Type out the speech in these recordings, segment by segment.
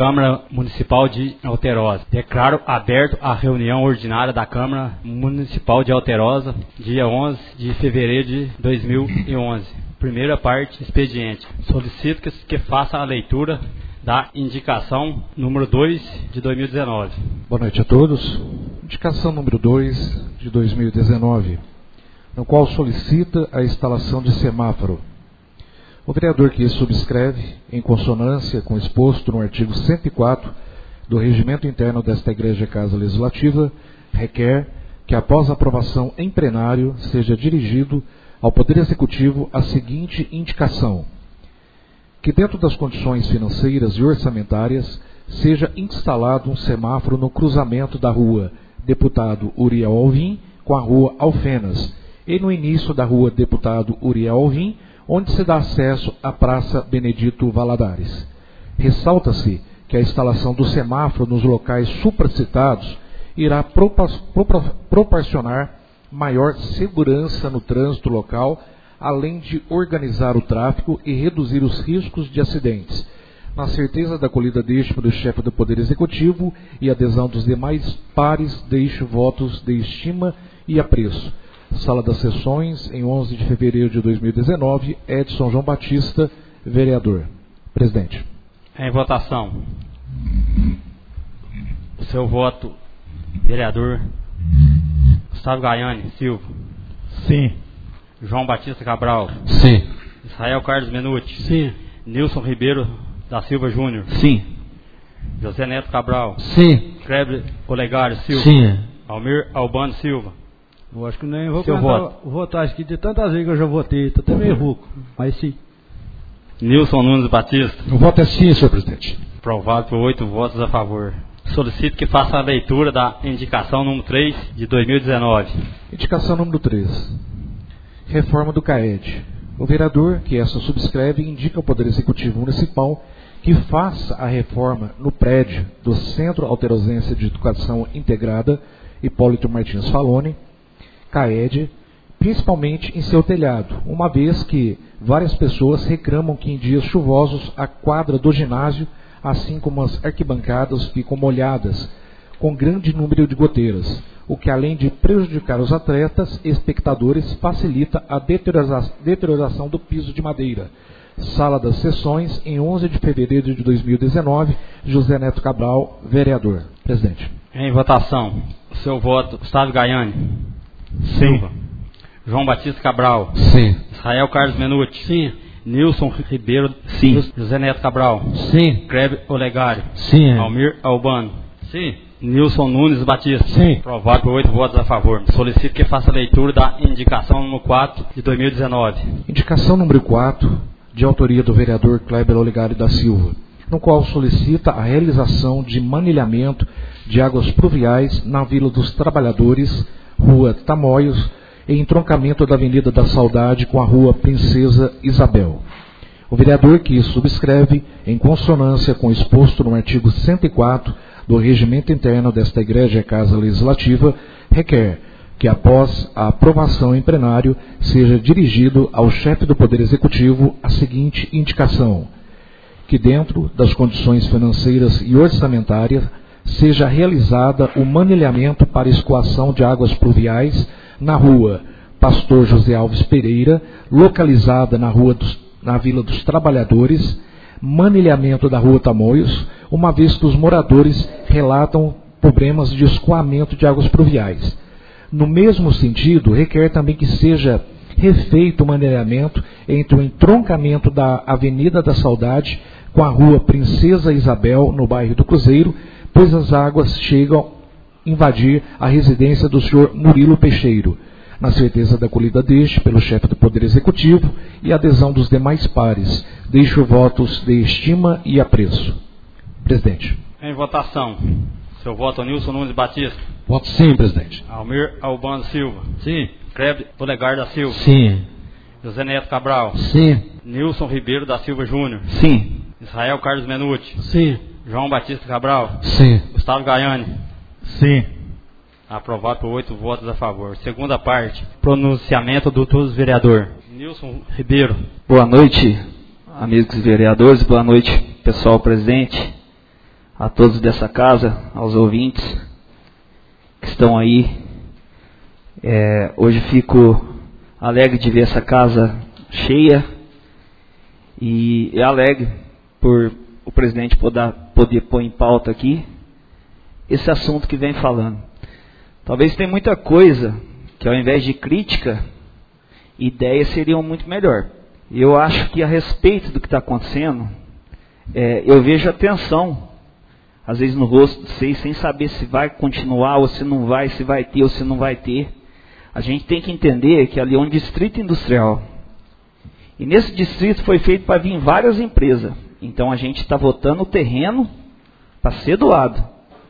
Câmara Municipal de Alterosa. Declaro aberto a reunião ordinária da Câmara Municipal de Alterosa, dia 11 de fevereiro de 2011. Primeira parte, expediente. Solicito que faça a leitura da indicação número 2 de 2019. Boa noite a todos. Indicação número 2 de 2019, no qual solicita a instalação de semáforo. O vereador que subscreve, em consonância com o exposto no artigo 104 do Regimento Interno desta Igreja Casa Legislativa, requer que, após a aprovação em plenário, seja dirigido ao Poder Executivo a seguinte indicação: que, dentro das condições financeiras e orçamentárias, seja instalado um semáforo no cruzamento da rua Deputado Uriel Alvim com a rua Alfenas e no início da rua Deputado Uriel Alvim, onde se dá acesso à Praça Benedito Valadares. Ressalta-se que a instalação do semáforo nos locais supracitados irá proporcionar maior segurança no trânsito local, além de organizar o tráfego e reduzir os riscos de acidentes. Na certeza da acolhida deste pelo chefe do Poder Executivo e adesão dos demais pares, deixo votos de estima e apreço. Sala das Sessões, em 11 de fevereiro de 2019, Edson João Batista, vereador. Presidente. Em votação. O seu voto, vereador Gustavo Gaiani Silva. Sim. João Batista Cabral. Sim. Israel Carlos Menuti. Sim. Nilson Ribeiro da Silva Júnior. Sim. José Neto Cabral. Sim. Kleber Olegário Silva. Sim. Almir Albano Silva. Eu acho que nem vou votar aqui de tantas vezes que eu já votei, estou até meio rouco, mas sim. Nilson Nunes Batista. O voto é sim, senhor presidente. Aprovado por 8 votos a favor. Solicito que faça a leitura da indicação número 3 de 2019. Indicação número 3. Reforma do CAED. O vereador que essa subscreve indica ao Poder Executivo Municipal que faça a reforma no prédio do Centro Alterosense de Educação Integrada Hipólito Martins Faloni, CAED, principalmente em seu telhado, uma vez que várias pessoas reclamam que em dias chuvosos a quadra do ginásio, assim como as arquibancadas, ficam molhadas, com grande número de goteiras, o que, além de prejudicar os atletas e espectadores, facilita a deterioração do piso de madeira. Sala das Sessões, em 11 de fevereiro de 2019, José Neto Cabral, vereador. Presidente. Em votação, o seu voto, Gustavo Gaiani Silva. João Batista Cabral. Sim. Israel Carlos Menuti. Sim. Nilson Ribeiro. Sim. José Neto Cabral. Sim. Kleber Olegário. Sim. Almir Albano. Sim. Nilson Nunes Batista. Sim. Aprovado por 8 votos a favor. Solicito que faça a leitura da indicação número 4 de 2019. Indicação número 4, de autoria do vereador Kleber Olegário da Silva, no qual solicita a realização de manilhamento de águas pluviais na Vila dos Trabalhadores, Rua Tamoios, e entroncamento da Avenida da Saudade com a Rua Princesa Isabel. O vereador que subscreve, em consonância com o exposto no artigo 104 do Regimento Interno desta Igreja Casa Legislativa, requer que, após a aprovação em plenário, seja dirigido ao chefe do Poder Executivo a seguinte indicação: que, dentro das condições financeiras e orçamentárias, seja realizada o manilhamento para escoação de águas pluviais na rua Pastor José Alves Pereira, localizada na Vila dos Trabalhadores, manilhamento da rua Tamoios, uma vez que os moradores relatam problemas de escoamento de águas pluviais. No mesmo sentido, requer também que seja refeito o manilhamento entre o entroncamento da Avenida da Saudade com a rua Princesa Isabel, no bairro do Cruzeiro, pois as águas chegam a invadir a residência do senhor Murilo Peixeiro. Na certeza da acolhida deste pelo chefe do Poder Executivo e adesão dos demais pares, deixo votos de estima e apreço. Presidente. Em votação, seu voto, Nilson Nunes Batista. Voto sim, presidente. Almir Albano Silva. Sim. Kleber Olegário da Silva. Sim. José Neto Cabral. Sim. Nilson Ribeiro da Silva Júnior. Sim. Israel Carlos Menuti. Sim. João Batista Cabral. Sim. Gustavo Gaiani. Sim. Aprovado por 8 votos a favor. Segunda parte. Pronunciamento do vereador. Nilson Ribeiro. Boa noite, amigos vereadores. Boa noite, pessoal presente. a todos dessa casa, aos ouvintes que estão aí. Hoje fico alegre de ver essa casa cheia e alegre por o presidente poder pôr em pauta aqui esse assunto que vem falando. Talvez tenha muita coisa que, ao invés de crítica, ideias seriam muito melhor. Eu acho que, a respeito do que está acontecendo, eu vejo a tensão, às vezes, no rosto de vocês, sem saber se vai continuar ou se não vai, se vai ter ou se não vai ter. A gente tem que entender que ali é um distrito industrial. E nesse distrito foi feito para vir várias empresas. Então a gente está votando o terreno para ser doado.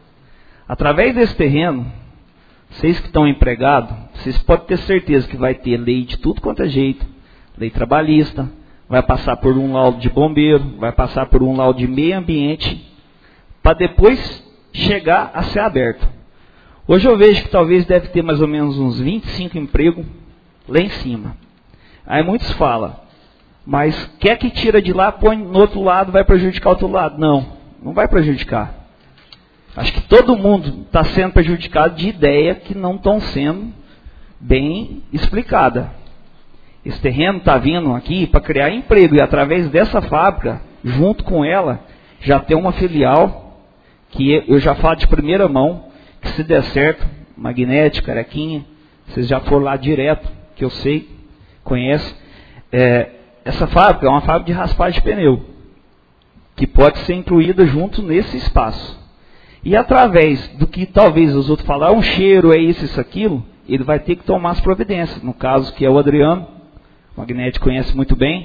Através desse terreno, vocês que estão empregados, vocês podem ter certeza que vai ter lei de tudo quanto é jeito. Lei trabalhista, vai passar por um laudo de bombeiro, vai passar por um laudo de meio ambiente, para depois chegar a ser aberto. Hoje eu vejo que talvez deve ter mais ou menos uns 25 empregos lá em cima. Aí muitos falam, mas quer que tira de lá, põe no outro lado, vai prejudicar o outro lado. Não, não vai prejudicar. Acho que todo mundo está sendo prejudicado de ideia que não estão sendo bem explicada. Esse terreno está vindo aqui para criar emprego, e através dessa fábrica, junto com ela, já tem uma filial, que eu já falo de primeira mão, que se der certo, Magnete, Carequinha, vocês já foram lá direto, que eu sei, conhece. Essa fábrica é uma fábrica de raspagem de pneu, que pode ser incluída junto nesse espaço. E através do que talvez os outros falaram, um cheiro, é isso, aquilo, ele vai ter que tomar as providências. No caso, que é o Adriano, o Magnete conhece muito bem.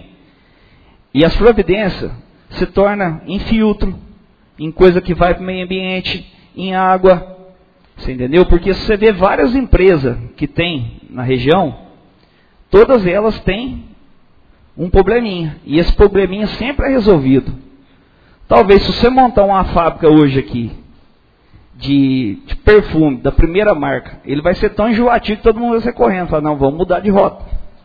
E as providências se tornam em filtro, em coisa que vai para o meio ambiente, em água. Você entendeu? Porque se você vê várias empresas que tem na região, todas elas têm um probleminha. E esse probleminha sempre é resolvido. Talvez se você montar uma fábrica hoje aqui, de perfume, da primeira marca, ele vai ser tão enjoativo que todo mundo vai ser correndo. Fala, não, vamos mudar de rota.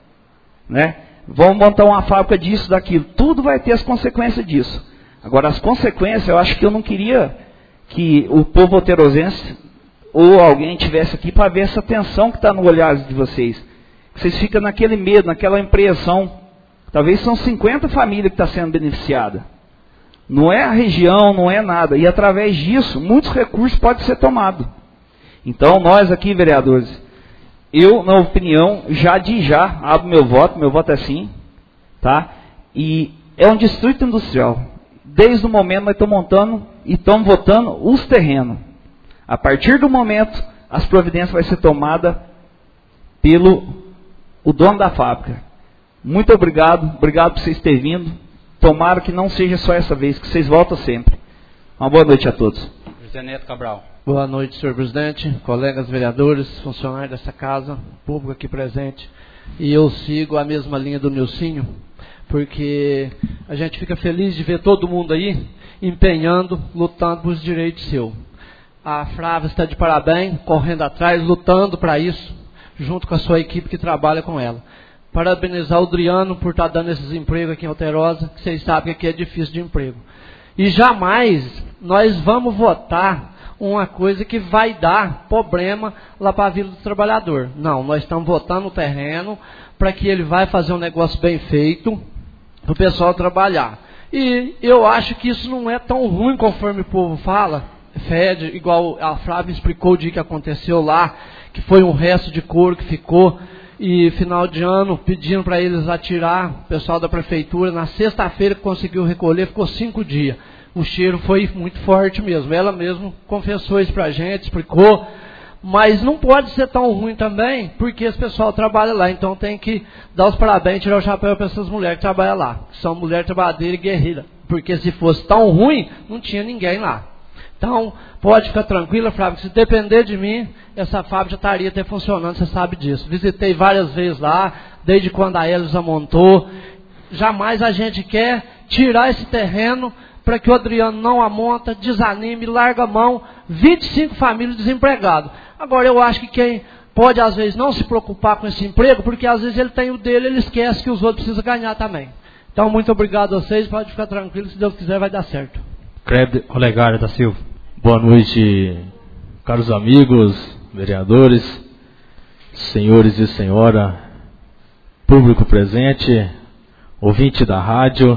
Né? Vamos montar uma fábrica disso, daquilo. Tudo vai ter as consequências disso. Agora, as consequências, eu acho que eu não queria que o povo alterosense ou alguém tivesse aqui para ver essa tensão que está no olhar de vocês. Vocês ficam naquele medo, naquela impressão. Talvez são 50 famílias que estão sendo beneficiadas. Não é a região, não é nada. E através disso, muitos recursos podem ser tomados. Então, nós aqui, vereadores, eu, na opinião, já abro meu voto é sim, tá? E é um distrito industrial. Desde o momento nós estamos montando e estamos votando os terrenos. A partir do momento, as providências vão ser tomadas pelo dono da fábrica. Muito obrigado por vocês terem vindo. Tomara que não seja só essa vez, que vocês voltam sempre. Uma boa noite a todos. José Neto Cabral. Boa noite, senhor presidente, colegas vereadores, funcionários dessa casa, público aqui presente. E eu sigo a mesma linha do Nilcinho, porque a gente fica feliz de ver todo mundo aí empenhando, lutando por os direitos seus. A Flávia está de parabéns, correndo atrás, lutando para isso, junto com a sua equipe que trabalha com ela. Parabenizar o Adriano por estar dando esses empregos aqui em Alterosa, que vocês sabem que aqui é difícil de emprego. E jamais nós vamos votar uma coisa que vai dar problema lá para a Vila do Trabalhador. Não, nós estamos votando o terreno para que ele vai fazer um negócio bem feito para o pessoal trabalhar. E eu acho que isso não é tão ruim conforme o povo fala. Fede, igual a Flávia explicou o dia que aconteceu lá, que foi um resto de couro que ficou. E final de ano, pedindo para eles atirar, o pessoal da prefeitura, na sexta-feira que conseguiu recolher, ficou 5 dias. O cheiro foi muito forte mesmo. Ela mesmo confessou isso para a gente, explicou. Mas não pode ser tão ruim também, porque esse pessoal trabalha lá. Então tem que dar os parabéns, tirar o chapéu para essas mulheres que trabalham lá. Que são mulheres trabalhadeiras e guerreiras. Porque se fosse tão ruim, não tinha ninguém lá. Então, pode ficar tranquila, Flávia, que se depender de mim, essa fábrica já estaria até funcionando, você sabe disso. Visitei várias vezes lá, desde quando a Elisa montou. Jamais a gente quer tirar esse terreno para que o Adriano não a monta, desanime, larga a mão, 25 famílias desempregadas. Agora, eu acho que quem pode, às vezes, não se preocupar com esse emprego, porque às vezes ele tem o dele, ele esquece que os outros precisam ganhar também. Então, muito obrigado a vocês, pode ficar tranquilo, se Deus quiser vai dar certo. Kleber Olegário da Silva. Boa noite, caros amigos, vereadores, senhores e senhora, público presente, ouvinte da rádio.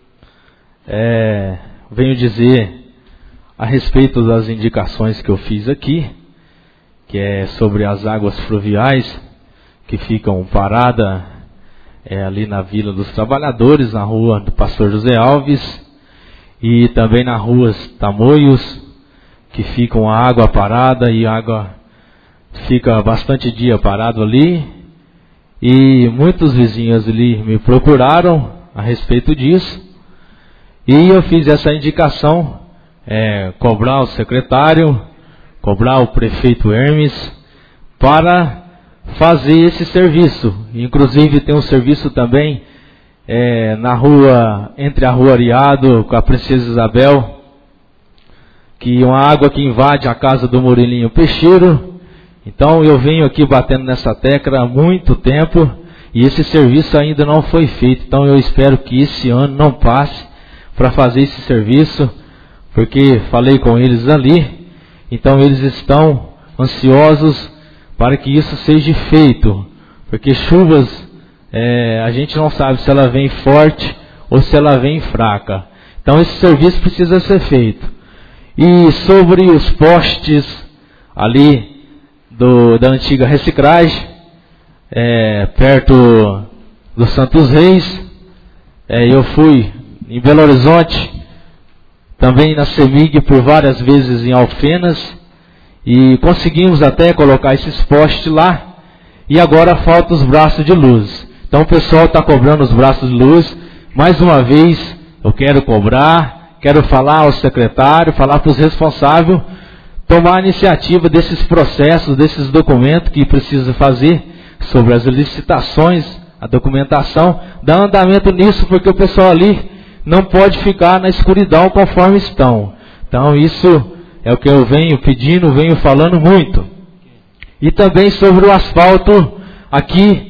Venho dizer a respeito das indicações que eu fiz aqui, que é sobre as águas fluviais que ficam paradas ali na Vila dos Trabalhadores, na rua do Pastor José Alves, e também na rua Tamoios, que ficam a água parada e a água fica bastante dia parado ali. E muitos vizinhos ali me procuraram a respeito disso, e eu fiz essa indicação, cobrar o secretário, cobrar o prefeito Hermes para fazer esse serviço. Inclusive tem um serviço também na rua, entre a rua Ariado com a Princesa Isabel, que uma água que invade a casa do Murilinho Peixeiro. Então eu venho aqui batendo nessa tecla há muito tempo e esse serviço ainda não foi feito. Então eu espero que esse ano não passe para fazer esse serviço, porque falei com eles ali, então eles estão ansiosos para que isso seja feito, porque chuvas a gente não sabe se ela vem forte ou se ela vem fraca. Então esse serviço precisa ser feito. E sobre os postes ali da antiga reciclagem, perto do Santos Reis, eu fui em Belo Horizonte, também na CEMIG por várias vezes em Alfenas, e conseguimos até colocar esses postes lá, e agora faltam os braços de luz. Então o pessoal está cobrando os braços de luz. Mais uma vez eu quero cobrar, quero falar ao secretário, falar para os responsáveis, tomar a iniciativa desses processos, desses documentos que precisa fazer, sobre as licitações, a documentação, dar andamento nisso, porque o pessoal ali não pode ficar na escuridão conforme estão. Então isso é o que eu venho pedindo, venho falando muito. E também sobre o asfalto aqui,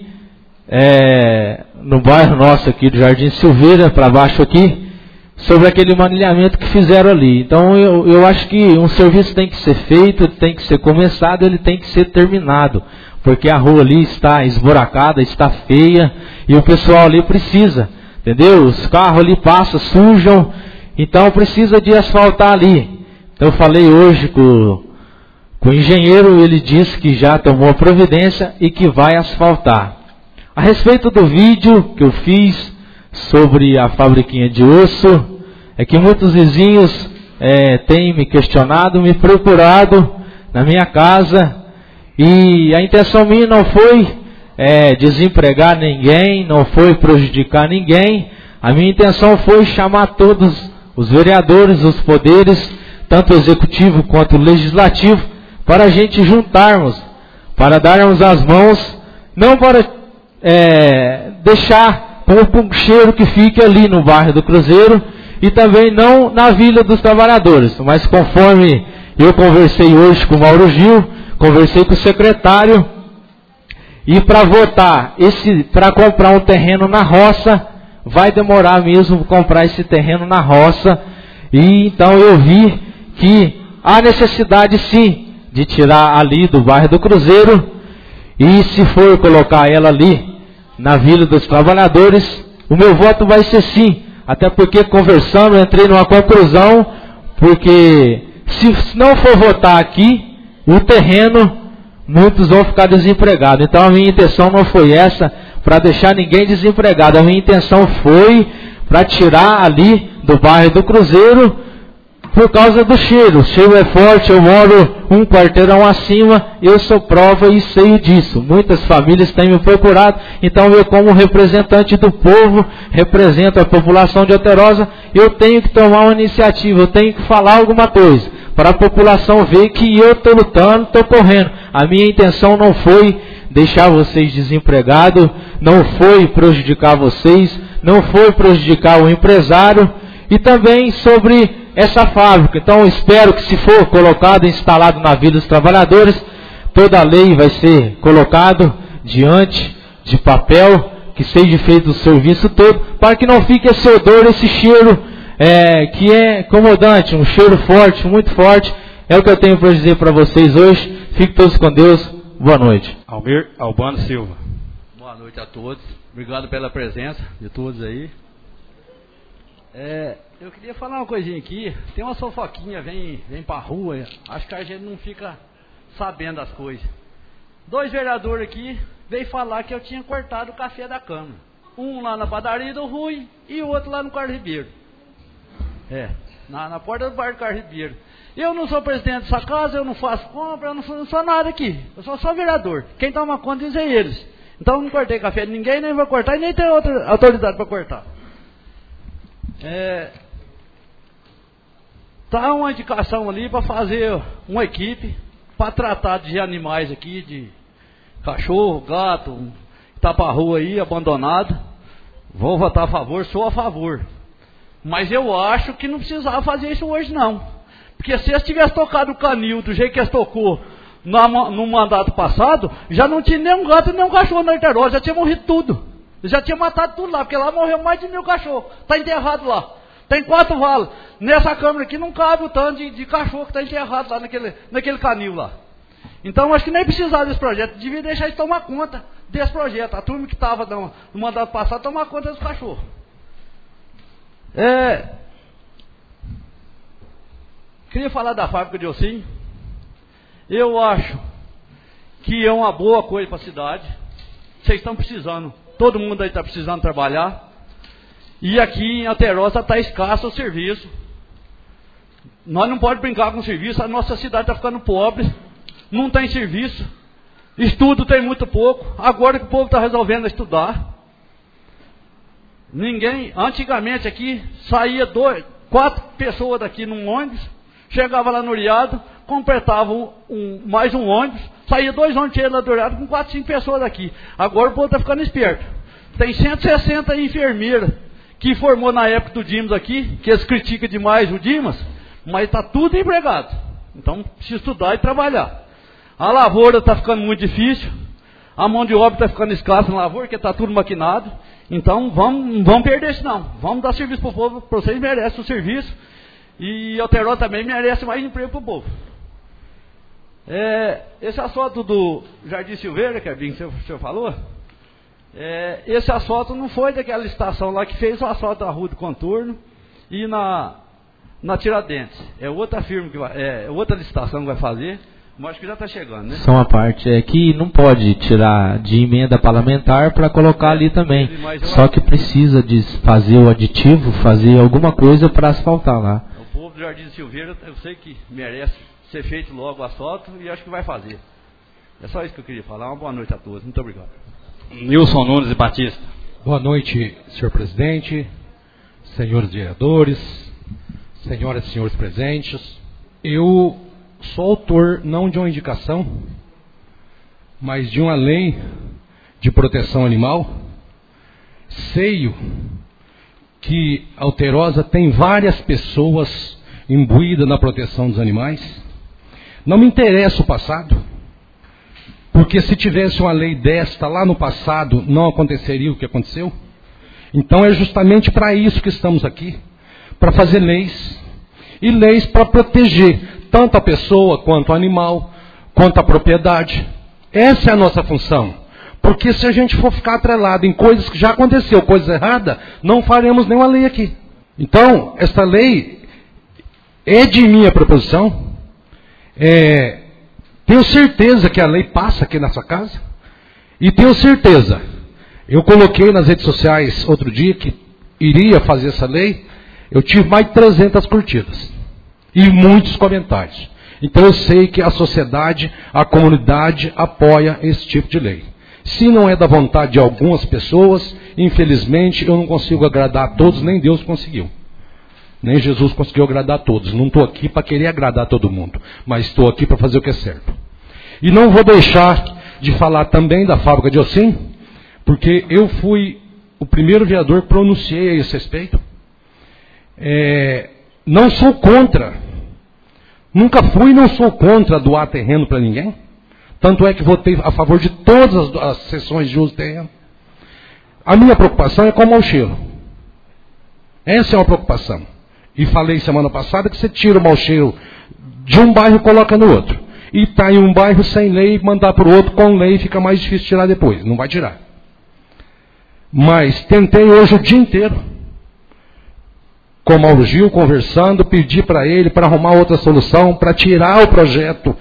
no bairro nosso aqui do Jardim Silveira, para baixo aqui, sobre aquele manilhamento que fizeram ali. Então eu acho que um serviço tem que ser feito, tem que ser começado, ele tem que ser terminado, porque a rua ali está esburacada, está feia, e o pessoal ali precisa, entendeu? Os carros ali passam, sujam, então precisa de asfaltar ali. Então eu falei hoje com o engenheiro, ele disse que já tomou a providência e que vai asfaltar. A respeito do vídeo que eu fiz sobre a fabriquinha de osso, é que muitos vizinhos têm me questionado, me procurado na minha casa, e a intenção minha não foi desempregar ninguém, não foi prejudicar ninguém. A minha intenção foi chamar todos os vereadores, os poderes, tanto executivo quanto legislativo, para a gente juntarmos, para darmos as mãos, não para deixar com o cheiro que fica ali no bairro do Cruzeiro, e também não na Vila dos Trabalhadores, mas conforme eu conversei hoje com o Mauro Gil, conversei com o secretário, e para votar, para comprar um terreno na roça, vai demorar mesmo comprar esse terreno na roça, e então eu vi que há necessidade sim de tirar ali do bairro do Cruzeiro, e se for colocar ela ali na Vila dos Trabalhadores, o meu voto vai ser sim, até porque conversando, entrei numa conclusão, porque se não for votar aqui, o terreno, muitos vão ficar desempregados. Então a minha intenção não foi essa, para deixar ninguém desempregado, a minha intenção foi para tirar ali do bairro do Cruzeiro, por causa do cheiro. O cheiro é forte, eu moro um quarteirão acima, eu sou prova e sei disso. Muitas famílias têm me procurado, então eu, como representante do povo, represento a população de Alterosa, eu tenho que tomar uma iniciativa, eu tenho que falar alguma coisa, para a população ver que eu estou lutando, estou correndo. A minha intenção não foi deixar vocês desempregados, não foi prejudicar vocês, não foi prejudicar o empresário, e também sobre essa fábrica. Então eu espero que, se for colocado, instalado na Vila dos Trabalhadores, toda a lei vai ser colocado diante de papel, que seja feito o serviço todo, para que não fique esse odor, esse cheiro que é incomodante, um cheiro forte, muito forte. É o que eu tenho para dizer para vocês hoje. Fiquem todos com Deus. Boa noite. Almir Albano Silva. Boa noite a todos. Obrigado pela presença de todos aí. Eu queria falar uma coisinha aqui. Tem uma fofoquinha, vem pra rua. Acho que a gente não fica sabendo das coisas. 2 vereadores aqui veio falar que eu tinha cortado o café da Câmara. Um lá na padaria do Rui e o outro lá no Carlos Ribeiro. Na porta do bar do Carlos Ribeiro. Eu não sou presidente dessa casa, eu não faço compra, eu não sou nada aqui. Eu sou só vereador. Quem toma conta diz é eles. Então eu não cortei café de ninguém, nem vou cortar e nem tem outra autoridade para cortar. Tá uma indicação ali para fazer uma equipe para tratar de animais aqui, de cachorro, gato, que tá pra rua aí, abandonado. Vou votar a favor, sou a favor. Mas eu acho que não precisava fazer isso hoje não. Porque se eles tivessem tocado o canil do jeito que eles tocou no mandato passado, já não tinha nem um gato nem um cachorro na Alterosa, já tinha morrido tudo. Já tinha matado tudo lá, porque lá morreu mais de 1000 cachorros. Está enterrado lá. Tem 4 valas. Nessa câmara aqui não cabe o tanto de cachorro que está enterrado lá naquele canil lá. Então acho que nem precisava desse projeto. Devia deixar eles tomar conta desse projeto. A turma que estava no mandato passado tomar conta dos cachorros. Queria falar da fábrica de ossinho. Eu acho que é uma boa coisa para a cidade. Vocês estão precisando. Todo mundo aí está precisando trabalhar. E aqui em Alterosa está escasso o serviço. Nós não podemos brincar com o serviço. A nossa cidade está ficando pobre. Não tem serviço. Estudo tem muito pouco. Agora que o povo está resolvendo estudar. Antigamente aqui saía 4 pessoas daqui num ônibus. Chegava lá no Uriado, completava mais um ônibus. Saía 2 ônibus cheios lá do Uriado com 4, 5 pessoas daqui. Agora o povo está ficando esperto. Tem 160 enfermeiras que formou na época do Dimas aqui, que eles criticam demais o Dimas, mas está tudo empregado. Então precisa estudar e trabalhar. A lavoura está ficando muito difícil, a mão de obra está ficando escassa na lavoura, porque está tudo maquinado. Então não vamos perder isso não. Vamos dar serviço para o povo, para vocês merecem o serviço. E Alterosa também merece mais emprego para o povo. Esse asfalto do Jardim Silveira, que é bem que o senhor falou, esse asfalto não foi daquela estação lá que fez o asfalto da Rua do Contorno e na Tiradentes. É outra firma que vai, outra licitação que vai fazer, mas acho que já está chegando, né? Só uma parte, que não pode tirar de emenda parlamentar para colocar ali também. Só que precisa de fazer o aditivo, fazer alguma coisa para asfaltar lá. O povo do Jardim Silveira, eu sei que merece ser feito logo o asfalto e acho que vai fazer. É só isso que eu queria falar. Uma boa noite a todos. Muito obrigado. Nilson Nunes e Batista. Boa noite, senhor presidente, senhores vereadores, senhoras e senhores presentes. Eu sou autor não de uma indicação, mas de uma lei de proteção animal. Sei que Alterosa tem várias pessoas imbuídas na proteção dos animais. Não me interessa o passado, porque se tivesse uma lei desta lá no passado, não aconteceria o que aconteceu. Então é justamente para isso que estamos aqui, para fazer leis, e leis para proteger tanto a pessoa, quanto o animal, quanto a propriedade. Essa é a nossa função. Porque se a gente for ficar atrelado em coisas que já aconteceu, coisas erradas, não faremos nenhuma lei aqui. Então, esta lei é de minha proposição. Tenho certeza que a lei passa aqui nessa casa. E tenho certeza, eu coloquei nas redes sociais outro dia que iria fazer essa lei. Eu tive mais de 300 curtidas. E muitos comentários. Então eu sei que a sociedade, a comunidade apoia esse tipo de lei. Se não é da vontade de algumas pessoas, infelizmente eu não consigo agradar a todos, nem Deus conseguiu. Nem Jesus conseguiu agradar a todos. Não estou aqui para querer agradar a todo mundo, mas estou aqui para fazer o que é certo. E não vou deixar de falar também da fábrica de ossinho, porque eu fui o primeiro vereador que pronunciei a esse respeito. Não sou contra, nunca fui e não sou contra doar terreno para ninguém. Tanto é que votei a favor de todas as sessões de uso de terreno. A minha preocupação é com o mau cheiro. Essa é uma preocupação. E falei semana passada que você tira o mau cheiro de um bairro e coloca no outro. E está em um bairro sem lei, mandar para o outro com lei, fica mais difícil tirar depois. Não vai tirar. Mas tentei hoje o dia inteiro, com o Mauro Gil, conversando, pedi para ele para arrumar outra solução, para tirar o projeto,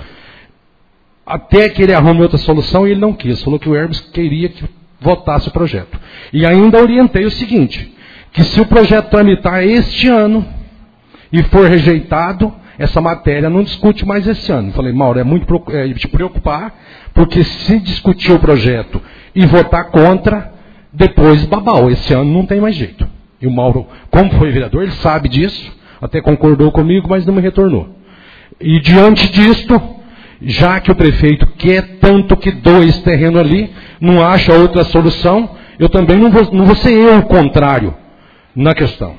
até que ele arrume outra solução, e ele não quis. Falou que o Hermes queria que votasse o projeto. E ainda orientei o seguinte, que se o projeto tramitar este ano e for rejeitado, essa matéria não discute mais esse ano. Falei, Mauro, é muito te preocupar, porque se discutir o projeto e votar contra, depois babau, esse ano não tem mais jeito. E o Mauro, como foi vereador, ele sabe disso, até concordou comigo, mas não me retornou. E diante disto, já que o prefeito quer tanto que doe esse terreno ali, não acha outra solução, eu também não vou ser eu o contrário na questão.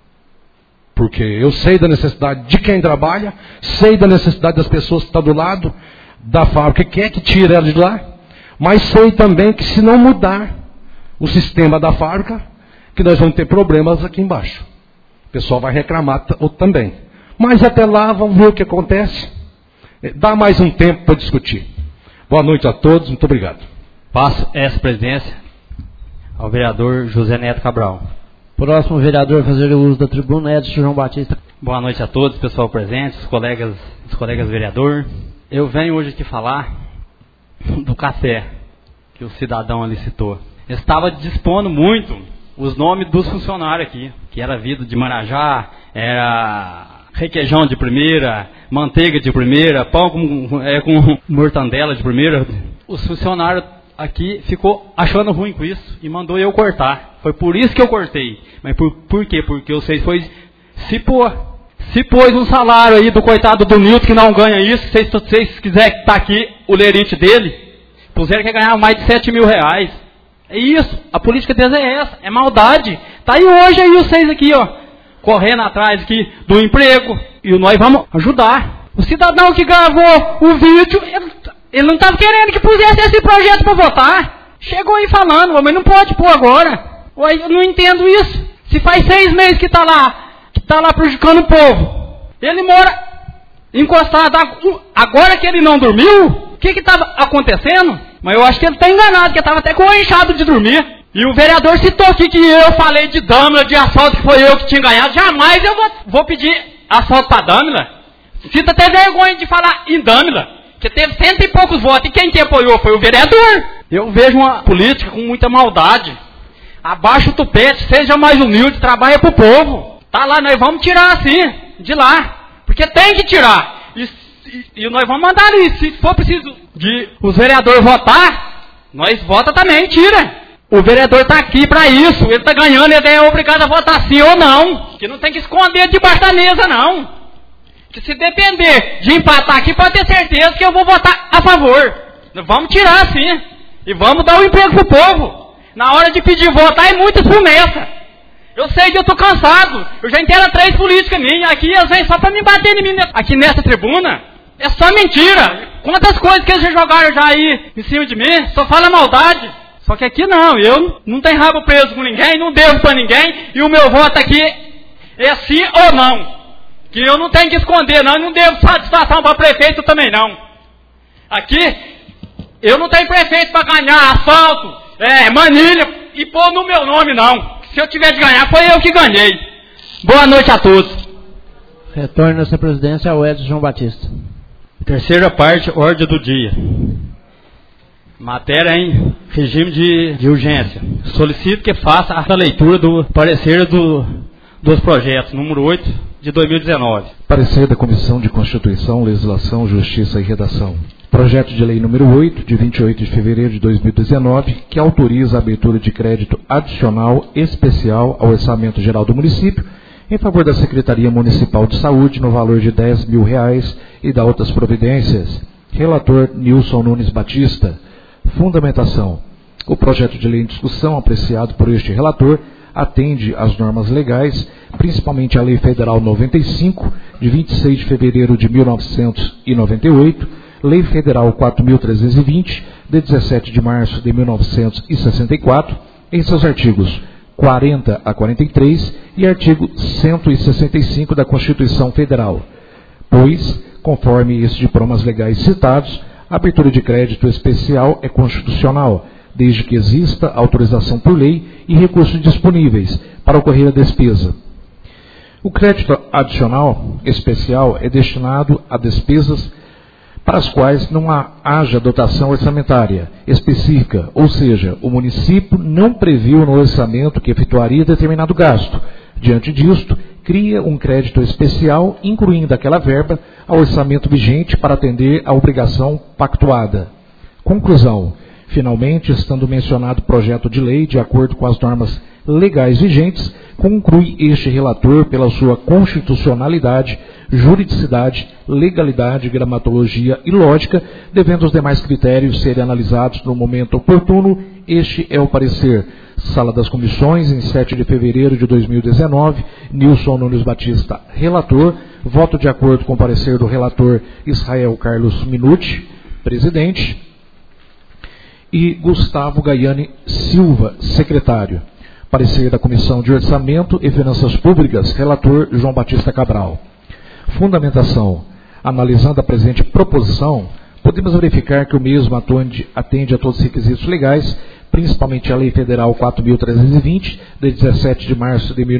Porque eu sei da necessidade de quem trabalha, sei da necessidade das pessoas que estão do lado da fábrica, que quer que tire ela de lá, mas sei também que se não mudar o sistema da fábrica, que nós vamos ter problemas aqui embaixo. O pessoal vai reclamar também. Mas até lá, vamos ver o que acontece. Dá mais um tempo para discutir. Boa noite a todos, muito obrigado. Passo essa presidência ao vereador José Neto Cabral. Próximo vereador a fazer o uso da tribuna, Edson João Batista. Boa noite a todos, pessoal presente, os colegas vereador. Eu venho hoje aqui falar do café que o cidadão ali citou. Eu estava dispondo muito os nomes dos funcionários aqui, que era vidro de Marajá, era requeijão de primeira, manteiga de primeira, pão com mortandela de primeira. Os funcionários aqui ficou achando ruim com isso e mandou eu cortar. Foi por isso que eu cortei. Mas por quê? Porque vocês se pôs um salário aí do coitado do Nilton que não ganha isso, se vocês quiserem que tá aqui o lerite dele, puseram que ganhar mais de 7 mil reais. É isso, a política deles é essa, é maldade. Tá aí hoje aí vocês aqui, ó, correndo atrás aqui do emprego, e nós vamos ajudar. O cidadão que gravou o vídeo, ele não estava querendo que pusesse esse projeto para votar. Chegou aí falando, mas não pode pôr agora. Eu não entendo isso. Se faz 6 meses que está lá prejudicando o povo. Ele mora encostado. Agora que ele não dormiu, o que estava acontecendo? Mas eu acho que ele está enganado, porque estava até com o inchado de dormir. E o vereador citou aqui que eu falei de Dâmila, de assalto, que foi eu que tinha ganhado. Jamais eu vou pedir assalto para Dâmila. Sinto até vergonha de falar em Dâmila, que teve 100 e poucos votos, e quem que apoiou foi o vereador. Eu vejo uma política com muita maldade. Abaixa o tupete, seja mais humilde, trabalha pro povo. Tá lá, nós vamos tirar assim, de lá. Porque tem que tirar. E nós vamos mandar ali. Se for preciso de os vereadores votar, nós vota também, tira. O vereador está aqui para isso. Ele está ganhando, ele é obrigado a votar sim ou não. Que não tem que esconder debaixo da mesa, não. Que se depender de empatar aqui, pode ter certeza que eu vou votar a favor. Vamos tirar sim. E vamos dar o emprego pro povo. Na hora de pedir voto, é muitas promessas. Eu sei que eu estou cansado. Eu já entendo 3 políticas minhas. Aqui eles vêm só para me bater em mim aqui nessa tribuna. É só mentira. Quantas coisas que eles já jogaram já aí em cima de mim, só fala maldade. Só que aqui não, eu não tenho rabo preso com ninguém, não devo para ninguém, e o meu voto aqui é sim ou não. Que eu não tenho que esconder, não, e não devo satisfação para prefeito também não. Aqui, eu não tenho prefeito para ganhar asfalto, manilha, e pôr no meu nome não. Se eu tiver de ganhar, foi eu que ganhei. Boa noite a todos. Retorno essa presidência ao Edson João Batista. Terceira parte, ordem do dia. Matéria em regime de urgência. Solicito que faça a leitura do parecer dos projetos, número 8 de 2019. Parecer da Comissão de Constituição, Legislação, Justiça e Redação. Projeto de lei número 8, de 28 de fevereiro de 2019, que autoriza a abertura de crédito adicional especial ao Orçamento Geral do Município, em favor da Secretaria Municipal de Saúde, no valor de R$10 mil e da outras providências. Relator Nilson Nunes Batista. Fundamentação. O projeto de lei em discussão, apreciado por este relator, atende às normas legais, principalmente à Lei Federal 95, de 26 de fevereiro de 1998, Lei Federal 4.320, de 17 de março de 1964, em seus artigos 40 a 43 e artigo 165 da Constituição Federal, pois, conforme esses diplomas legais citados, a abertura de crédito especial é constitucional, desde que exista autorização por lei e recursos disponíveis para ocorrer a despesa. O crédito adicional especial é destinado a despesas para as quais não haja dotação orçamentária específica, ou seja, o município não previu no orçamento que efetuaria determinado gasto. Diante disto, cria um crédito especial, incluindo aquela verba ao orçamento vigente para atender à obrigação pactuada. Conclusão. Finalmente, estando mencionado o projeto de lei de acordo com as normas legais vigentes, conclui este relator pela sua constitucionalidade, juridicidade, legalidade, gramatologia e lógica, devendo os demais critérios serem analisados no momento oportuno. Este é o parecer. Sala das Comissões, em 7 de fevereiro de 2019, Nilson Nunes Batista, relator. Voto de acordo com o parecer do relator Israel Carlos Minuti, presidente. E Gustavo Gaiani Silva, secretário. Parecer da Comissão de Orçamento e Finanças Públicas, relator João Batista Cabral. Fundamentação. Analisando a presente proposição, podemos verificar que o mesmo atende a todos os requisitos legais, principalmente a Lei Federal 4.320, de 17 de março de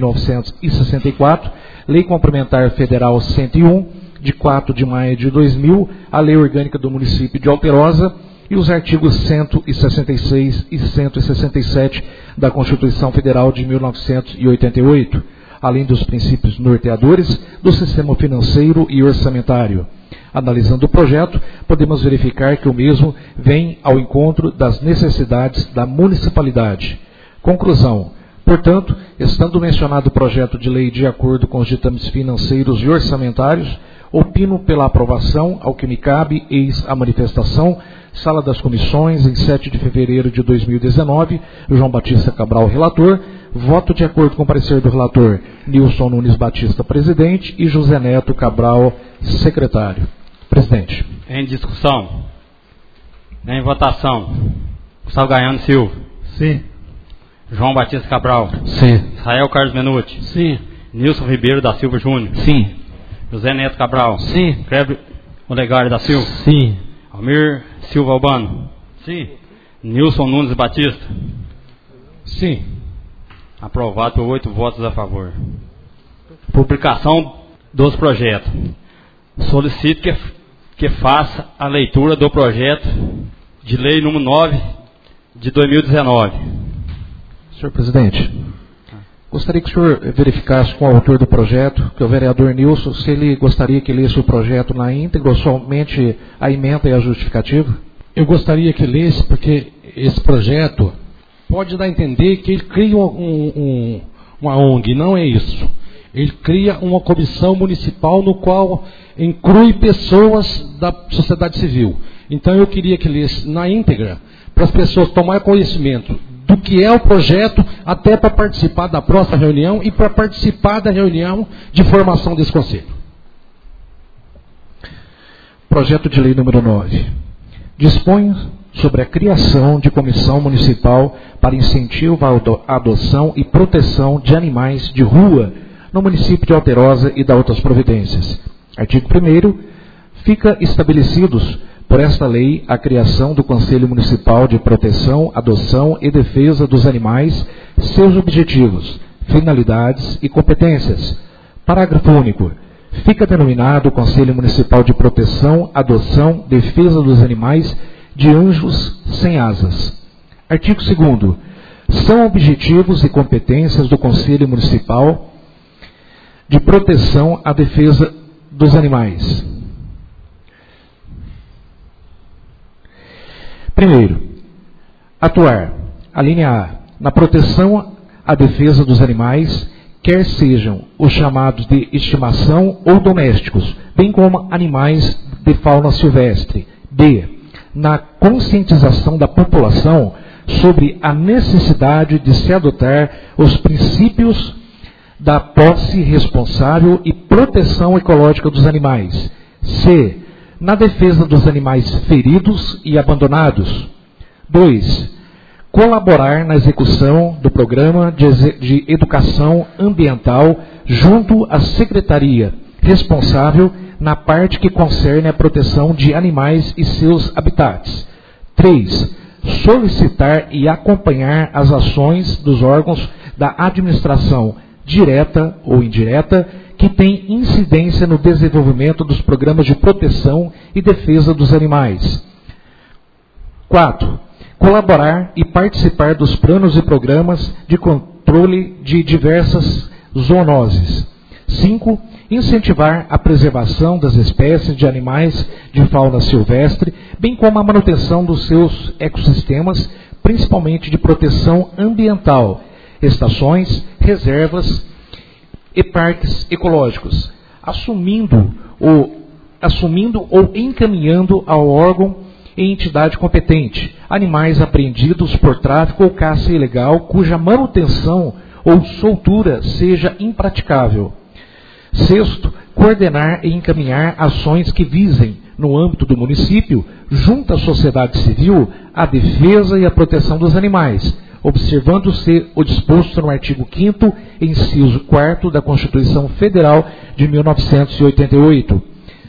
1964, Lei Complementar Federal 101, de 4 de maio de 2000, a Lei Orgânica do Município de Alterosa, e os artigos 166 e 167 da Constituição Federal de 1988, além dos princípios norteadores do sistema financeiro e orçamentário. Analisando o projeto, podemos verificar que o mesmo vem ao encontro das necessidades da municipalidade. Conclusão. Portanto, estando mencionado o projeto de lei de acordo com os ditames financeiros e orçamentários, opino pela aprovação, ao que me cabe, eis a manifestação. Sala das Comissões, em 7 de fevereiro de 2019, João Batista Cabral, relator. Voto de acordo com o parecer do relator Nilson Nunes Batista, presidente, e José Neto Cabral, secretário. Presidente. Em discussão. Em votação. Gustavo Gaiani Silva. Sim. João Batista Cabral. Sim. Israel Carlos Menuti. Sim. Nilson Ribeiro da Silva Júnior. Sim. José Neto Cabral. Sim. Kleber Olegário da Silva. Sim. Almir Silva Albano. Sim. Nilson Nunes Batista. Sim. Aprovado por 8 votos a favor. Publicação dos projetos. Solicito que faça a leitura do projeto de lei número 9 de 2019. Senhor presidente, gostaria que o senhor verificasse com o autor do projeto, que é o vereador Nilson, se ele gostaria que lesse o projeto na íntegra ou somente a emenda e a justificativa? Eu gostaria que lesse, porque esse projeto pode dar a entender que ele cria uma ONG, não é isso. Ele cria uma comissão municipal no qual inclui pessoas da sociedade civil. Então eu queria que lesse na íntegra, para as pessoas tomarem conhecimento do que é o projeto, até para participar da próxima reunião e para participar da reunião de formação desse conselho. Projeto de lei número 9. Dispõe sobre a criação de comissão municipal para incentivo à adoção e proteção de animais de rua no município de Alterosa e da outras providências. Artigo 1º. Fica estabelecidos por esta lei a criação do Conselho Municipal de Proteção, Adoção e Defesa dos Animais, seus objetivos, finalidades e competências. Parágrafo único. Fica denominado Conselho Municipal de Proteção, Adoção, Defesa dos Animais de Anjos Sem Asas. Artigo 2º. São objetivos e competências do Conselho Municipal de Proteção à Defesa dos Animais. Primeiro, atuar, a linha A, na proteção à defesa dos animais, quer sejam os chamados de estimação ou domésticos, bem como animais de fauna silvestre. B, na conscientização da população sobre a necessidade de se adotar os princípios da posse responsável e proteção ecológica dos animais. C, na defesa dos animais feridos e abandonados. 2. colaborar na execução do programa de educação ambiental junto à secretaria responsável na parte que concerne a proteção de animais e seus habitats. 3. Solicitar e acompanhar as ações dos órgãos da administração direta ou indireta que têm incidência no desenvolvimento dos programas de proteção e defesa dos animais. 4. Colaborar e participar dos planos e programas de controle de diversas zoonoses. 5. Incentivar a preservação das espécies de animais de fauna silvestre, bem como a manutenção dos seus ecossistemas, principalmente de proteção ambiental, estações, reservas e parques ecológicos, assumindo ou encaminhando ao órgão e entidade competente animais apreendidos por tráfico ou caça ilegal cuja manutenção ou soltura seja impraticável. 6. Coordenar e encaminhar ações que visem, no âmbito do município, junto à sociedade civil, a defesa e a proteção dos animais, observando-se o disposto no artigo 5º, inciso 4º da Constituição Federal de 1988.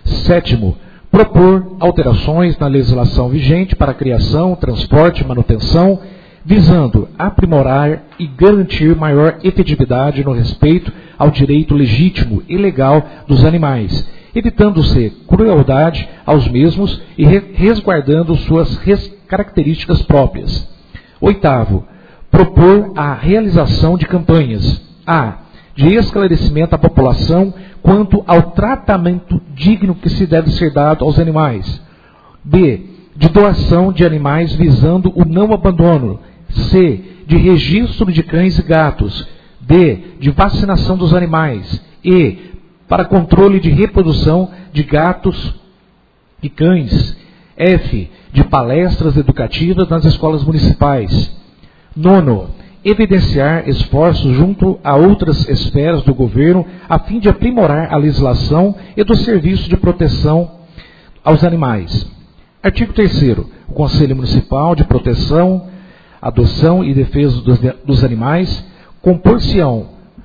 7. Propor alterações na legislação vigente para a criação, transporte e manutenção, visando aprimorar e garantir maior efetividade no respeito ao direito legítimo e legal dos animais, evitando-se crueldade aos mesmos e resguardando suas características próprias. 8. Propor a realização de campanhas de esclarecimento à população quanto ao tratamento digno que se deve ser dado aos animais. B. De doação de animais visando o não abandono. C. De registro de cães e gatos. D. De vacinação dos animais. E. Para controle de reprodução de gatos e cães. F. De palestras educativas nas escolas municipais. 9. Evidenciar esforços junto a outras esferas do governo a fim de aprimorar a legislação e do serviço de proteção aos animais. Artigo 3º. O Conselho Municipal de Proteção, Adoção e Defesa dos Animais compor-se-ão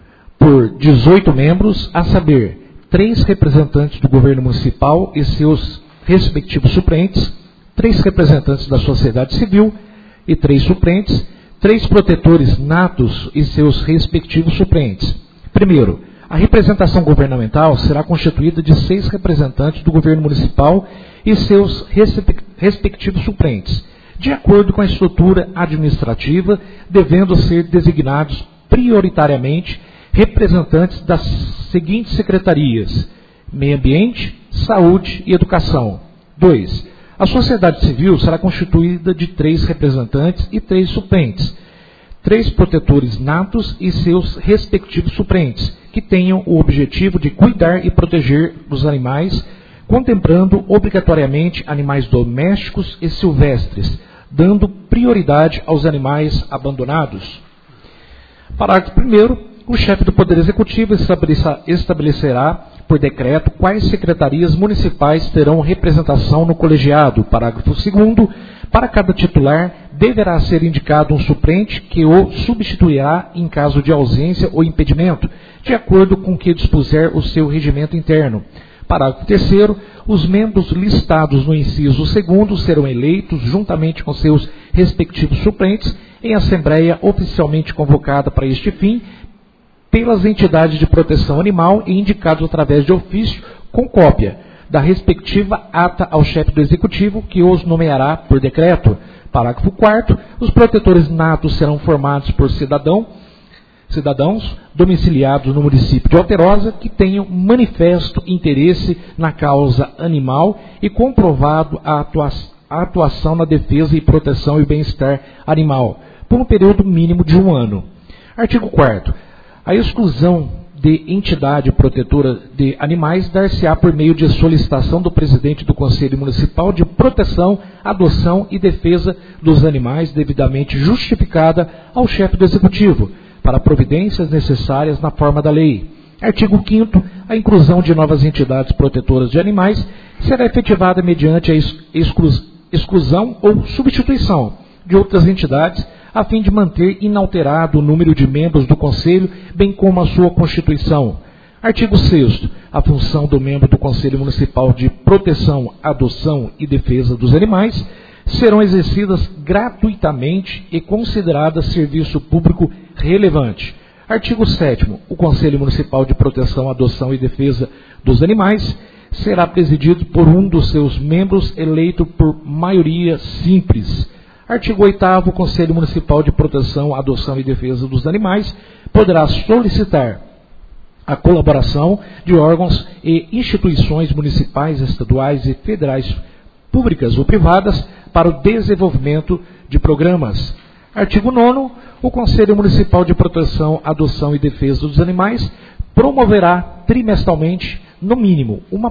por 18 membros, a saber, 3 representantes do governo municipal e seus respectivos suplentes, 3 representantes da sociedade civil e 3 suplentes, 3 protetores natos e seus respectivos suplentes. Primeiro, a representação governamental será constituída de 6 representantes do governo municipal e seus respectivos suplentes, de acordo com a estrutura administrativa, devendo ser designados prioritariamente representantes das seguintes secretarias: Meio Ambiente, Saúde e Educação. 2. A sociedade civil será constituída de 3 representantes e 3 suplentes, 3 protetores natos e seus respectivos suplentes, que tenham o objetivo de cuidar e proteger dos animais, contemplando obrigatoriamente animais domésticos e silvestres, dando prioridade aos animais abandonados. Parágrafo 1º. O chefe do Poder Executivo estabelecerá por decreto quais secretarias municipais terão representação no colegiado. Parágrafo 2º. Para cada titular, deverá ser indicado um suplente que o substituirá em caso de ausência ou impedimento, de acordo com o que dispuser o seu regimento interno. Parágrafo 3º. Os membros listados no inciso 2º serão eleitos, juntamente com seus respectivos suplentes, em assembleia oficialmente convocada para este fim, pelas entidades de proteção animal e indicados através de ofício, com cópia da respectiva ata ao chefe do Executivo, que os nomeará por decreto. Parágrafo 4º. Os protetores natos serão formados por cidadãos domiciliados no município de Alterosa que tenham manifesto interesse na causa animal e comprovado a atuação na defesa e proteção e bem-estar animal, por um período mínimo de 1 ano. Artigo 4º. A exclusão de entidade protetora de animais dar-se-á por meio de solicitação do presidente do Conselho Municipal de Proteção, Adoção e Defesa dos Animais, devidamente justificada ao chefe do Executivo, para providências necessárias na forma da lei. Artigo 5º. A inclusão de novas entidades protetoras de animais será efetivada mediante a exclusão ou substituição de outras entidades, a fim de manter inalterado o número de membros do Conselho, bem como a sua constituição. Artigo 6º. A função do membro do Conselho Municipal de Proteção, Adoção e Defesa dos Animais serão exercidas gratuitamente e consideradas serviço público relevante. Artigo 7º. O Conselho Municipal de Proteção, Adoção e Defesa dos Animais será presidido por um dos seus membros eleito por maioria simples. Artigo 8º. O Conselho Municipal de Proteção, Adoção e Defesa dos Animais poderá solicitar a colaboração de órgãos e instituições municipais, estaduais e federais, públicas ou privadas, para o desenvolvimento de programas. Artigo 9º. O Conselho Municipal de Proteção, Adoção e Defesa dos Animais promoverá trimestralmente, no mínimo, uma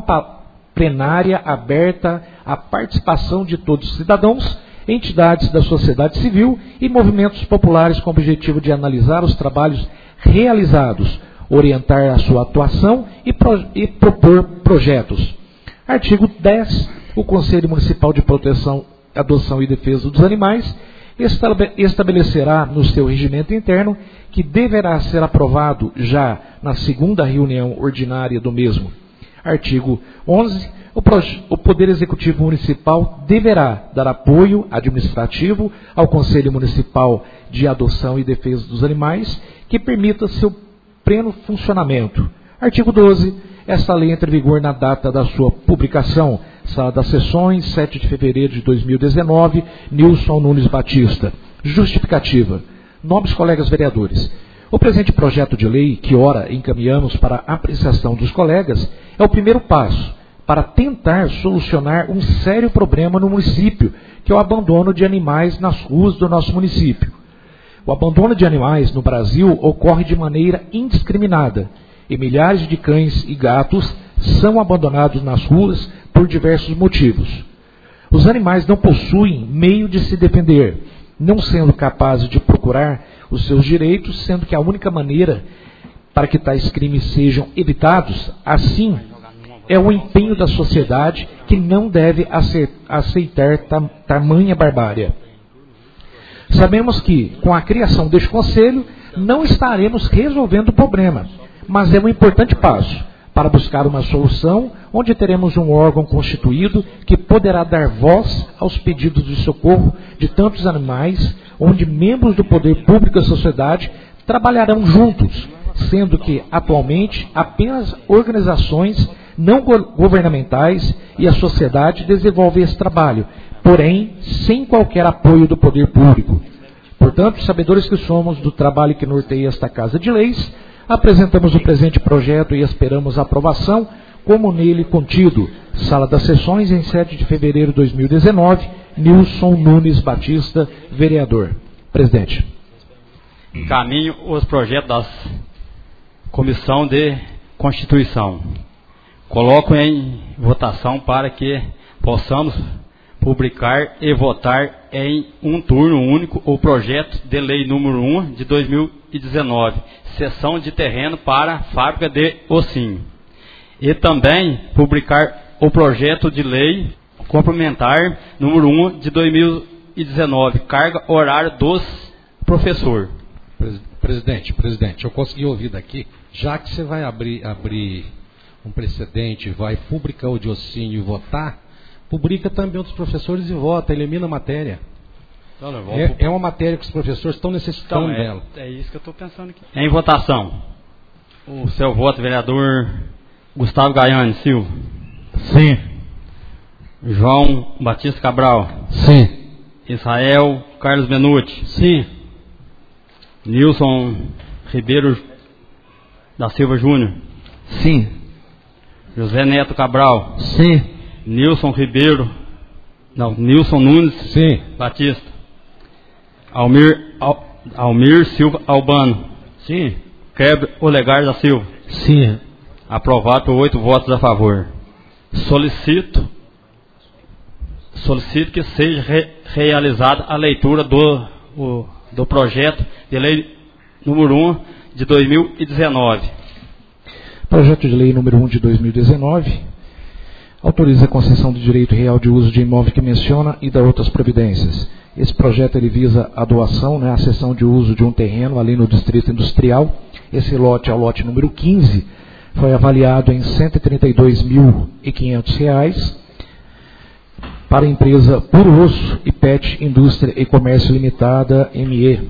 plenária aberta à participação de todos os cidadãos, entidades da sociedade civil e movimentos populares com o objetivo de analisar os trabalhos realizados, orientar a sua atuação e propor projetos. Artigo 10. O Conselho Municipal de Proteção, Adoção e Defesa dos Animais estabelecerá no seu regimento interno, que deverá ser aprovado já na segunda reunião ordinária do mesmo. Artigo 11. O Poder Executivo Municipal deverá dar apoio administrativo ao Conselho Municipal de Adoção e Defesa dos Animais, que permita seu pleno funcionamento. Artigo 12. Esta lei entra em vigor na data da sua publicação. Sala das Sessões, 7 de fevereiro de 2019, Nilson Nunes Batista. Justificativa. Nobres colegas vereadores, o presente projeto de lei, que ora encaminhamos para a apreciação dos colegas, é o primeiro passo para tentar solucionar um sério problema no município, que é o abandono de animais nas ruas do nosso município. O abandono de animais no Brasil ocorre de maneira indiscriminada, e milhares de cães e gatos são abandonados nas ruas por diversos motivos. Os animais não possuem meio de se defender, não sendo capazes de procurar os seus direitos, sendo que a única maneira para que tais crimes sejam evitados, assim, é o empenho da sociedade, que não deve aceitar tamanha barbárie. Sabemos que, com a criação deste conselho, não estaremos resolvendo o problema, mas é um importante passo para buscar uma solução onde teremos um órgão constituído que poderá dar voz aos pedidos de socorro de tantos animais, onde membros do poder público e da sociedade trabalharão juntos, sendo que, atualmente, apenas organizações não governamentais e a sociedade desenvolvem esse trabalho, porém, sem qualquer apoio do poder público. Portanto, sabedores que somos do trabalho que norteia esta Casa de Leis, apresentamos o presente projeto e esperamos a aprovação, como nele contido. Sala das Sessões, em 7 de fevereiro de 2019, Nilson Nunes Batista, vereador. Presidente. Encaminho os projetos da Comissão de Constituição. Coloco em votação para que possamos publicar e votar em um turno único o projeto de lei número 1 de 2019, cessão de terreno para fábrica de ossinho. E também publicar o projeto de lei complementar número 1 de 2019, carga horária dos professores. Presidente, eu consegui ouvir daqui, já que você vai abrir um precedente, vai publicar o de ossinho e votar, publica também outros professores e vota, elimina a matéria. Então, é uma matéria que os professores estão necessitando dela. É isso que eu estou pensando aqui. Em votação, o seu voto, vereador Gustavo Gaiani Silva. Sim. João Batista Cabral. Sim. Israel Carlos Benuti. Sim. Nilson Ribeiro da Silva Júnior. Sim. José Neto Cabral. Sim. Nilson Nunes Sim. Batista. Almir Silva Albano. Sim. Kleber Olegar da Silva. Sim. Aprovado por 8 votos a favor. Solicito que seja realizada a leitura do projeto de lei número 1 de 2019. Projeto de lei número 1 de 2019 autoriza a concessão do direito real de uso de imóvel que menciona e da outras providências. Esse projeto ele visa a doação, né, a cessão de uso de um terreno ali no Distrito Industrial. Esse lote é o lote número 15, foi avaliado em R$ 132.500 para a empresa Puro Osso e Pet Indústria e Comércio Limitada, ME.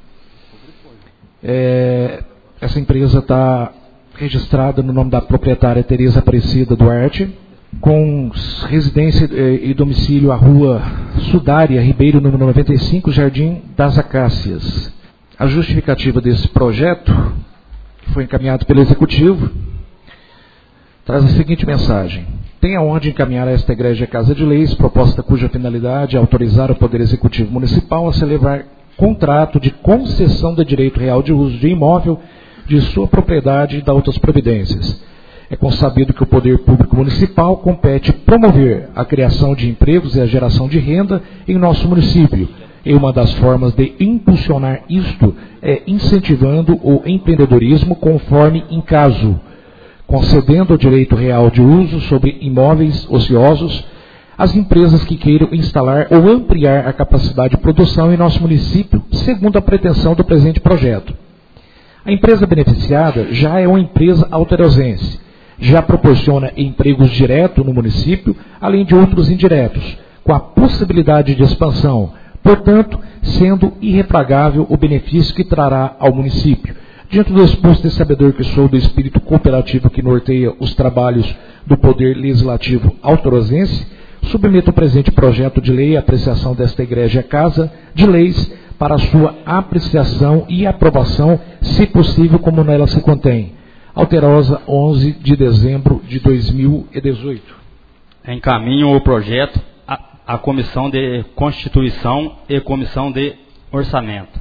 Essa empresa está registrada no nome da proprietária Tereza Aparecida Duarte, com residência e domicílio à rua Sudária Ribeiro, número 95, Jardim das Acácias. A justificativa desse projeto, que foi encaminhado pelo Executivo, traz a seguinte mensagem: tem a honra de encaminhar a esta Igreja Casa de Leis, proposta cuja finalidade é autorizar o Poder Executivo Municipal a celebrar contrato de concessão de direito real de uso de imóvel de sua propriedade e da outras providências. É consabido que o Poder Público Municipal compete promover a criação de empregos e a geração de renda em nosso município. E uma das formas de impulsionar isto é incentivando o empreendedorismo conforme em caso, concedendo o direito real de uso sobre imóveis ociosos às empresas que queiram instalar ou ampliar a capacidade de produção em nosso município, segundo a pretensão do presente projeto. A empresa beneficiada já é uma empresa alterosense, já proporciona empregos diretos no município, além de outros indiretos, com a possibilidade de expansão, portanto, sendo irrefragável o benefício que trará ao município. Diante do exposto e sabedor que sou do espírito cooperativo que norteia os trabalhos do Poder Legislativo altorosense, submeto o presente projeto de lei à apreciação desta Igreja Casa de Leis para sua apreciação e aprovação, se possível, como nela se contém. Alterosa, 11 de dezembro de 2018. Encaminho o projeto à Comissão de Constituição e Comissão de Orçamento.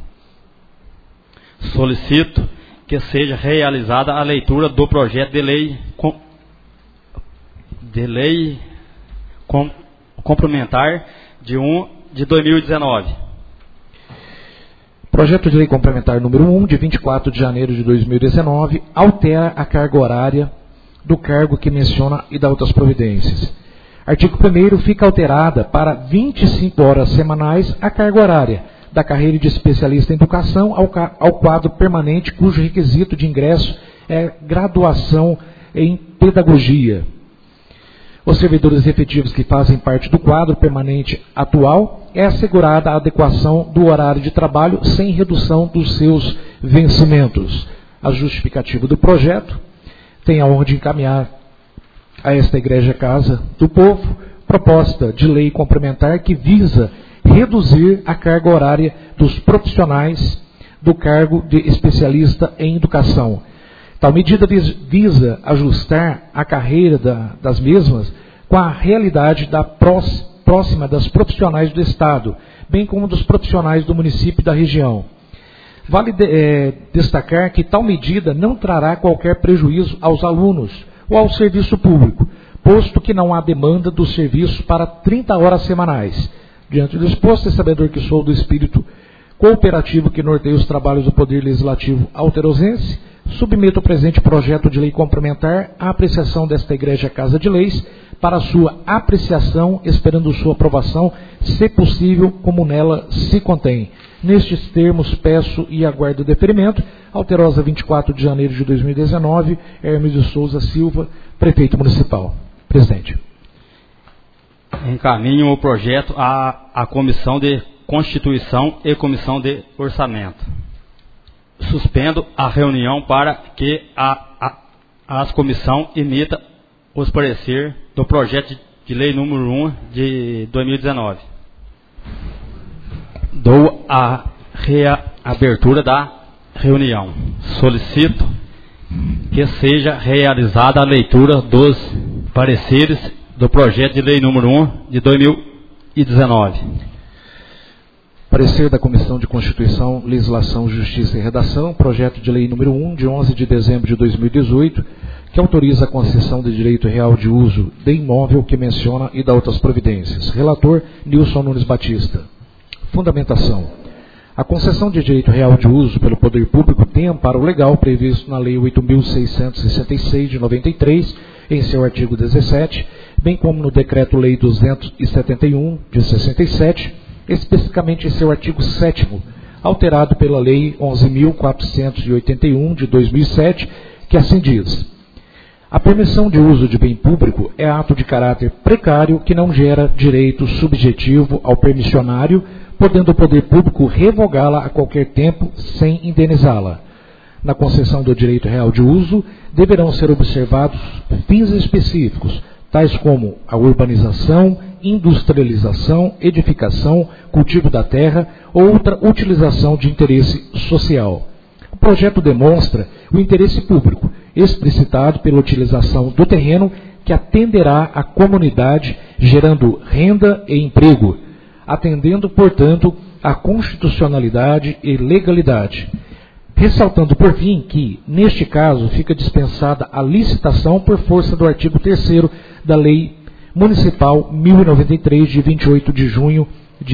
Solicito que seja realizada a leitura do projeto de lei complementar de 2019. Projeto de Lei Complementar número 1, de 24 de janeiro de 2019, altera a carga horária do cargo que menciona e dá outras providências. Artigo 1º, fica alterada para 25 horas semanais a carga horária da carreira de especialista em educação ao quadro permanente, cujo requisito de ingresso é graduação em pedagogia. Os servidores efetivos que fazem parte do quadro permanente atual é assegurada a adequação do horário de trabalho sem redução dos seus vencimentos. A justificativa do projeto tem a honra de encaminhar a esta Igreja Casa do Povo proposta de lei complementar que visa reduzir a carga horária dos profissionais do cargo de especialista em educação. Tal medida visa ajustar a carreira das mesmas com a realidade próxima das profissionais do Estado, bem como dos profissionais do município e da região. Vale destacar que tal medida não trará qualquer prejuízo aos alunos ou ao serviço público, posto que não há demanda do serviço para 30 horas semanais. Diante do exposto, é sabedor que sou do espírito cooperativo que norteia os trabalhos do Poder Legislativo alterosense, submeto o presente projeto de lei complementar à apreciação desta Igreja Casa de Leis para sua apreciação, esperando sua aprovação, se possível, como nela se contém. Nestes termos, peço e aguardo o deferimento. Alterosa, 24 de janeiro de 2019, Hermes de Souza Silva, Prefeito Municipal. Presidente. Encaminho o projeto à Comissão de Constituição e Comissão de Orçamento. Suspendo a reunião para que as comissão emita os parecer do projeto de lei número 1 de 2019. Dou a reabertura da reunião. Solicito que seja realizada a leitura dos pareceres do projeto de lei número 1 de 2019. Parecer da Comissão de Constituição, Legislação, Justiça e Redação, projeto de lei número 1, de 11 de dezembro de 2018, que autoriza a concessão de direito real de uso de imóvel que menciona e dá outras providências. Relator, Nilson Nunes Batista. Fundamentação. A concessão de direito real de uso pelo Poder Público tem amparo legal previsto na Lei 8.666 de 93, em seu artigo 17, bem como no Decreto-Lei 271 de 67, especificamente em seu artigo 7º, alterado pela Lei 11.481 de 2007, que assim diz: a permissão de uso de bem público é ato de caráter precário que não gera direito subjetivo ao permissionário, podendo o poder público revogá-la a qualquer tempo sem indenizá-la. Na concessão do direito real de uso, deverão ser observados fins específicos, tais como a urbanização, industrialização, edificação, cultivo da terra ou outra utilização de interesse social. O projeto demonstra o interesse público, explicitado pela utilização do terreno que atenderá à comunidade, gerando renda e emprego, atendendo, portanto, à constitucionalidade e legalidade. Ressaltando, por fim, que, neste caso, fica dispensada a licitação por força do artigo 3º da Lei Municipal 1093, de 28 de junho de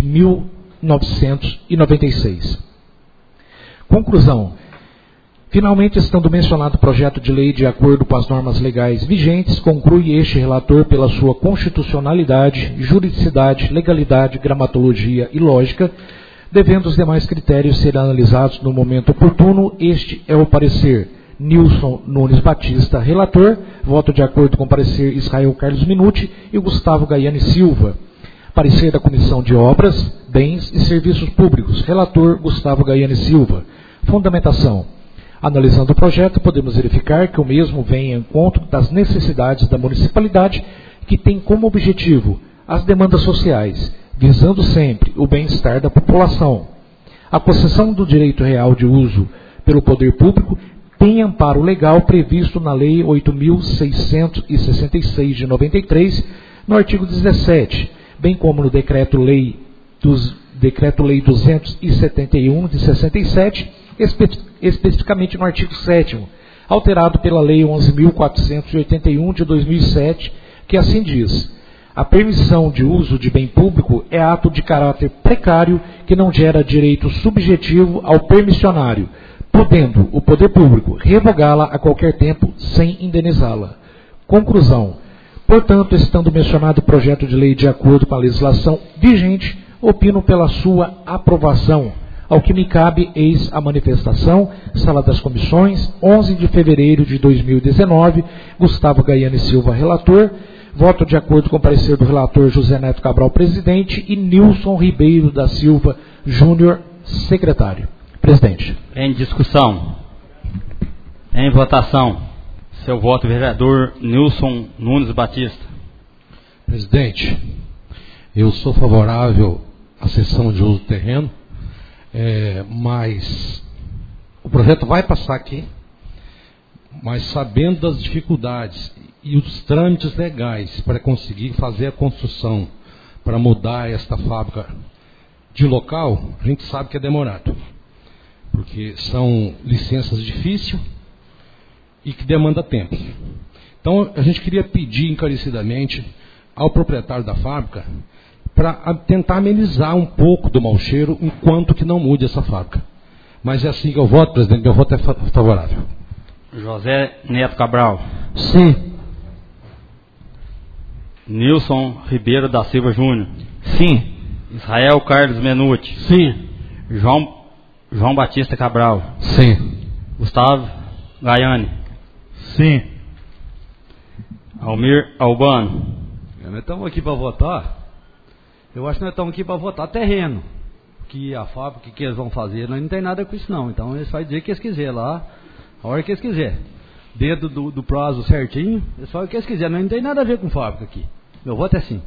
1996. Conclusão. Finalmente, estando mencionado o projeto de lei de acordo com as normas legais vigentes, conclui este relator pela sua constitucionalidade, juridicidade, legalidade, gramatologia e lógica, devendo os demais critérios ser analisados no momento oportuno. Este é o parecer Nilson Nunes Batista, relator, voto de acordo com o parecer Israel Carlos Minuti e Gustavo Gaiani Silva. Parecer da Comissão de Obras, Bens e Serviços Públicos, relator Gustavo Gaiani Silva. Fundamentação. Analisando o projeto, podemos verificar que o mesmo vem em encontro das necessidades da municipalidade, que tem como objetivo as demandas sociais, visando sempre o bem-estar da população. A concessão do direito real de uso pelo poder público tem amparo legal previsto na Lei 8.666 de 93, no artigo 17, bem como no Decreto-Lei 271 de 67, especificamente no artigo 7º, alterado pela Lei 11.481 de 2007, que assim diz: a permissão de uso de bem público é ato de caráter precário que não gera direito subjetivo ao permissionário, podendo o poder público revogá-la a qualquer tempo sem indenizá-la. Conclusão. Portanto, estando mencionado o projeto de lei de acordo com a legislação vigente, opino pela sua aprovação. Ao que me cabe, eis a manifestação, Sala das Comissões, 11 de fevereiro de 2019, Gustavo Gaiani Silva, relator, voto de acordo com o parecer do relator José Neto Cabral, presidente, e Nilson Ribeiro da Silva Júnior, secretário. Presidente. Em discussão. Em votação. Seu voto, vereador Nilson Nunes Batista. Presidente, eu sou favorável à cessão de uso do terreno, mas o projeto vai passar aqui, mas sabendo das dificuldades e os trâmites legais para conseguir fazer a construção, para mudar esta fábrica de local, a gente sabe que é demorado, porque são licenças difíceis e que demanda tempo. Então a gente queria pedir encarecidamente ao proprietário da fábrica para tentar amenizar um pouco do mau cheiro enquanto que não mude essa fábrica. Mas é assim que eu voto, presidente, meu voto é favorável. José Neto Cabral. Sim. Nilson Ribeiro da Silva Júnior. Sim. Israel Carlos Menuti. Sim. João Batista Cabral. Sim. Gustavo Gaiani. Sim. Almir Albano. Nós estamos aqui para votar. Eu acho que nós estamos aqui para votar terreno. Que a fábrica, que eles vão fazer, nós não tem nada com isso não. Então eles vão dizer o que eles quiserem lá, a hora que eles quiserem. Dentro do prazo certinho, eles fazem o que eles quiserem. Nós não tem nada a ver com fábrica aqui. Meu voto é sim.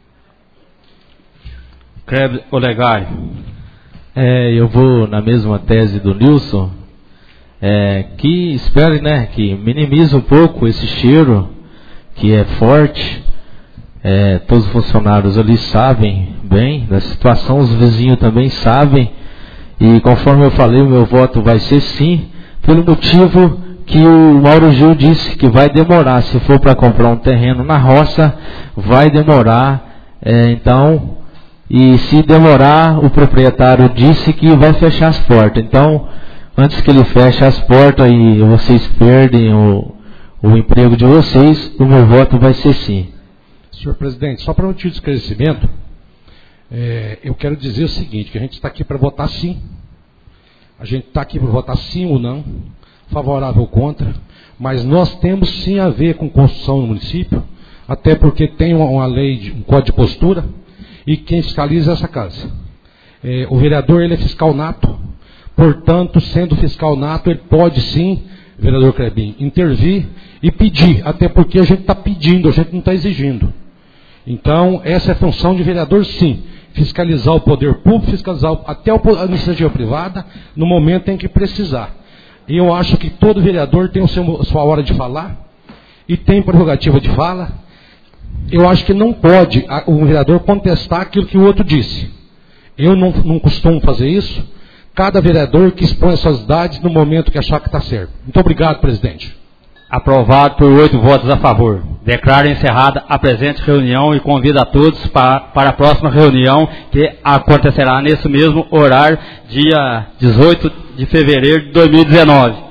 Kleber Olegário. Eu vou na mesma tese do Nilson, que espere, né, que minimize um pouco esse cheiro, que é forte. Todos os funcionários ali sabem bem da situação, os vizinhos também sabem, e conforme eu falei, o meu voto vai ser sim, pelo motivo que o Mauro Gil disse que vai demorar. Se for para comprar um terreno na roça, vai demorar, então, e se demorar, o proprietário disse que vai fechar as portas. Então, antes que ele feche as portas e vocês perdem o emprego de vocês, o meu voto vai ser sim. Senhor presidente, só para um motivo de esclarecimento, Eu quero dizer o seguinte, que a gente está aqui para votar sim. A gente está aqui para votar sim ou não, favorável ou contra, mas nós temos sim a ver com construção no município, até porque tem uma lei, um código de postura, e quem fiscaliza é essa casa. O vereador, ele é fiscal nato, portanto, sendo fiscal nato, ele pode sim, vereador Crebin, intervir e pedir, até porque a gente está pedindo, a gente não está exigindo. Então, essa é a função de vereador sim, fiscalizar o poder público, fiscalizar até a iniciativa privada, no momento em que precisar. E eu acho que todo vereador tem a sua hora de falar, e tem prerrogativa de fala. Eu acho que não pode o vereador contestar aquilo que o outro disse. Eu não costumo fazer isso. Cada vereador que expõe as suas idades no momento que achar que está certo. Muito obrigado, presidente. Aprovado por 8 votos a favor. Declaro encerrada a presente reunião e convido a todos para a próxima reunião, que acontecerá nesse mesmo horário, dia 18 de fevereiro de 2019.